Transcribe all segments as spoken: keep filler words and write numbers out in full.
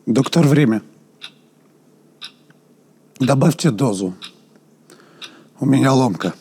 Доктор Время. Добавьте dozу. У меня ломка.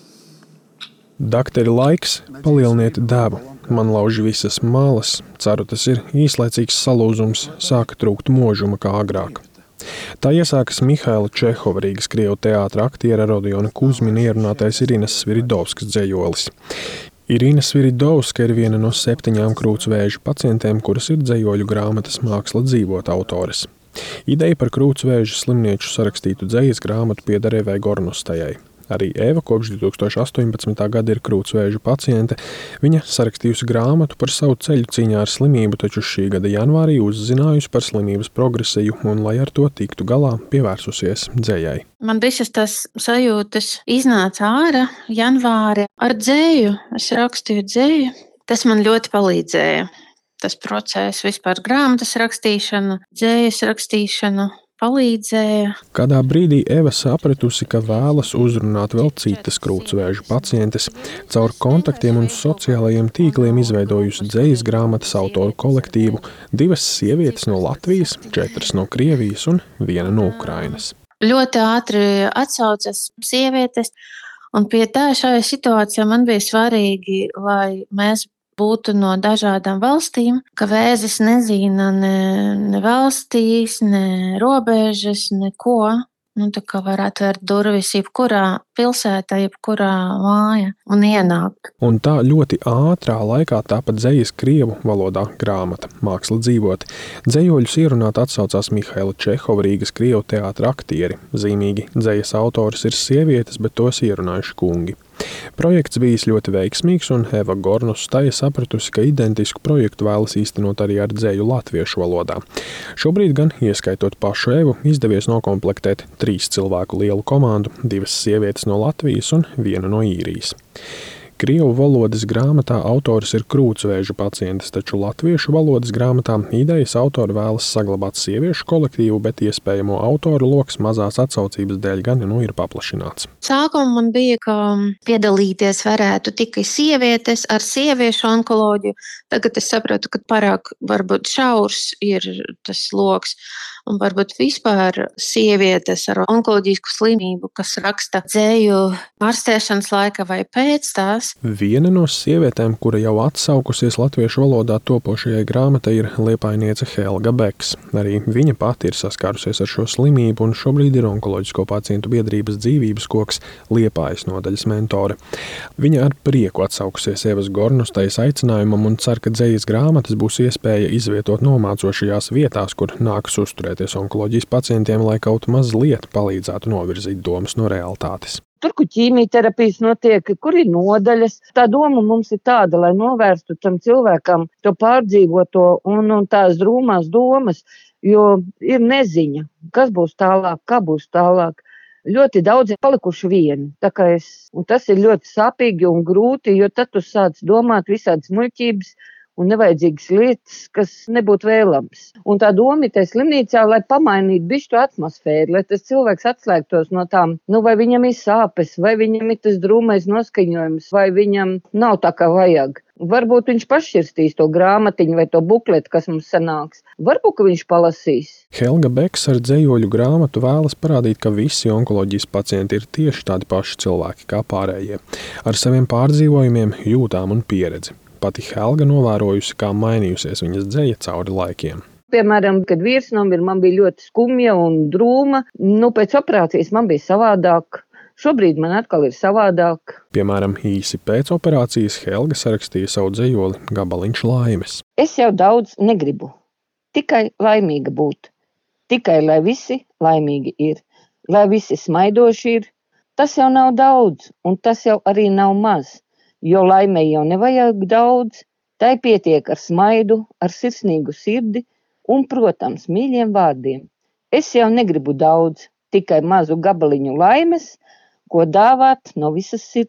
Daktari laiks, palieliniet devu. Man lauž visas malas. Ceru, tas ir īslaicīgs salūzums, sāka trūkt možuma kā agrāk. Tā iesākas Mihaila Čehova, Rīgas Krievu teātra aktiera Rodiona Kuzmina ierunātais Irinas Sviridovskas dzejolis. Irina Sviridovska ir viena no septiņām krūtsvēža pacientēm, kuras ir dzejoļu grāmatas Māksla dzīvot autores. Ideja par krūtsvēža slimnieču sarakstītu dzejas grāmatu pieder Evai Gornostajai. Arī Eva kopš divi tūkstoši astoņpadsmitā gada ir krūtsvēža paciente. Viņa sarakstījusi grāmatu par savu ceļu cīņā ar slimību, taču šī gada janvārī uzzinājusi par slimības progresiju un, lai ar to tiktu galā, pievērsusies dzejai. Man visas tas sajūtas iznāca ārā janvāri ar dzēju. Es rakstīju dzēju. Tas man ļoti palīdzēja. Tas process, vispār grāmatas rakstīšana, dzējas rakstīšana. Palīdzēja. Kādā brīdī Eva sapratusi, ka vēlas uzrunāt vēl citas krūtsvēža pacientes. Caur kontaktiem un sociālajiem tīkliem izveidojusi dzejas grāmatas autoru kolektīvu, divas sievietes no Latvijas, četras no Krievijas un viena no Ukrainas. Ļoti ātri atsaucas sievietes, un pie tā šajā situācijā man bija svarīgi, lai mēs būtu no dažādām valstīm, ka vēzis nezina ne, ne valstīs, ne robežas, neko. Nu, tā kā var atvērt durvis jebkurā pilsētā, jebkurā māja un ienākt. Un tā ļoti ātrā laikā tāpat dzejas krievu valodā grāmata Māksla dzīvot. Dzejoļus ierunāt atsaucās Mihaila Čehova, Rīgas Krievu teātra aktieri. Zīmīgi dzejas autors ir sievietes, bet tos ierunājuši kungi. Projekts bijis ļoti veiksmīgs, un Eva Gornostaja sapratusi, ka identisku projektu vēlas īstenot arī ar dzeju latviešu valodā. Šobrīd gan, ieskaitot pašu Evu, izdevies nokomplektēt trīs cilvēku lielu komandu, divas sievietes no Latvijas un viena no Īrijas. Krievu valodas grāmatā autors ir krūtsvēža pacientes, taču latviešu valodas grāmatā idejas autori vēlas saglabāt sieviešu kolektīvu, bet iespējamo autoru loks mazās atsaucības dēļ gan nu ir paplašināts. Sākumā man bija, ka piedalīties varētu tikai sievietes ar sieviešu onkoloģiju. Tagad es saprotu, ka pārāk varbūt šaurs ir tas loks. Un varbūt vispār sievietes ar onkoloģisku slimību, kas raksta dzēju ārstēšanas laika vai pēc tās. Viena no sievietēm, kura jau atsaukusies latviešu valodā topošajai grāmatai, ir liepainiece Helga Beks. Arī viņa pati ir saskārusies ar šo slimību un šobrīd ir Onkoloģisko pacientu biedrības dzīvības koks Liepājas nodaļas mentore. Viņa ar prieku atsaukusies Evas Gornostajas aicinājumam un cer, ka dzējas grāmatas būs iespēja izvietot nomācošajās vietās, kur nākas uzturēt onkoloģijas pacientiem, lai kaut mazliet palīdzētu novirzīt domas no realitātes. Tur, kur ķīmijterapijas notiek, kur ir nodaļas, tā doma mums ir tāda, lai novērstu tam cilvēkam to pārdzīvoto un, un tās drūmās domas, jo ir neziņa, kas būs tālāk, kā būs tālāk. Ļoti daudz ir palikuši vieni, tā kā es, un tas ir ļoti sāpīgi un grūti, jo tad tu sāc domāt visādas muļķības, un nevajadzīgas lietas, kas nebūtu vēlams. Un tā doma ir tajā slimnīcā, lai pamainītu bišķu atmosfēru, lai tas cilvēks atslēgtos no tām, nu vai viņam ir sāpes, vai viņam ir tas drūmais noskaņojums, vai viņam nav tā kā vajag. Varbūt viņš pašķirstīs to grāmatiņu vai to bukletu, kas mums sanāks. Varbūt, ka viņš palasīs. Helga Beks ar dzejoļu grāmatu vēlas parādīt, ka visi onkoloģijas pacienti ir tieši tādi paši cilvēki kā pārējie, ar saviem pārdzīvojumiem, jūtām un pieredzi. Pati Helga novērojusi, kā mainījusies viņas dzeja cauri laikiem. Piemēram, kad vīrs nomira, man bija ļoti skumja un drūma. Nu, pēc operācijas man bija savādāk. Šobrīd man atkal ir savādāk. Piemēram, īsi pēc operācijas Helga sarakstīja savu dzejoli Gabaliņš laimes. Es jau daudz negribu. Tikai laimīga būt. Tikai, lai visi laimīgi ir. Lai visi smaidoši ir. Tas jau nav daudz, un tas jau arī nav maz. Jo laimei jau nevajag daudz, tai pietiek ar smaidu, ar sirsnīgu sirdi un, protams, mīļiem vārdiem. Es jau negribu daudz, tikai mazu gabaliņu laimes, ko dāvāt no visas sirds.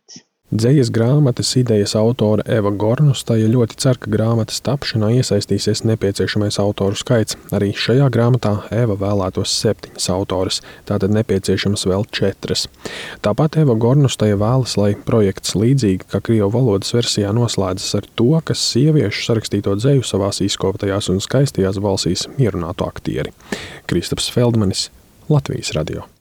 Dzejas grāmatas idejas autore Eva Gornustaja ļoti cer, ka grāmatas tapšanā iesaistīsies nepieciešamais autoru skaits. Arī šajā grāmatā Eva vēlētos septiņas autores, tātad nepieciešamas vēl četras. Tāpat Eva Gornustaja vēlas, lai projekts līdzīgi kā krievu valodas versijā noslēdzas ar to, ka sieviešu sarakstīto dzeju savās izkopatajās un skaistajās balsīs ierunātu aktieri. Kristaps Feldmanis, Latvijas radio.